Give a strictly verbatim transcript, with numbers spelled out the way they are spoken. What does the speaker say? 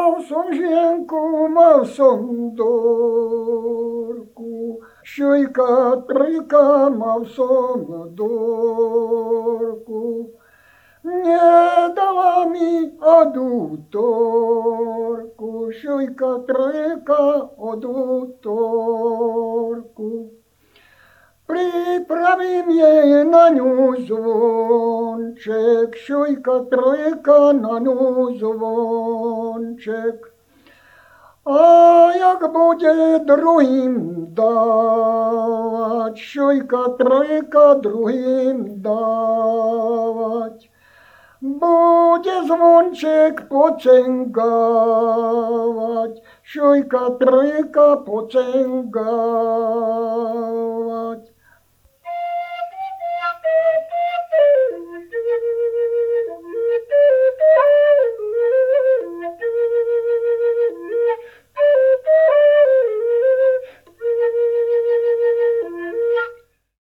Mal som žienku, mal som dorku, šujka, trojka, mal som dorku. Nedala mi adútorku, šujka, trojka, adútorku. Pripravím jej na ňu zvonček, šujka, trojka, na ňu zvonček. A jak bude druhým dávať, šujka, trojka, druhým dávať, bude zvonček pocengávať, šujka, trojka, pocengávať.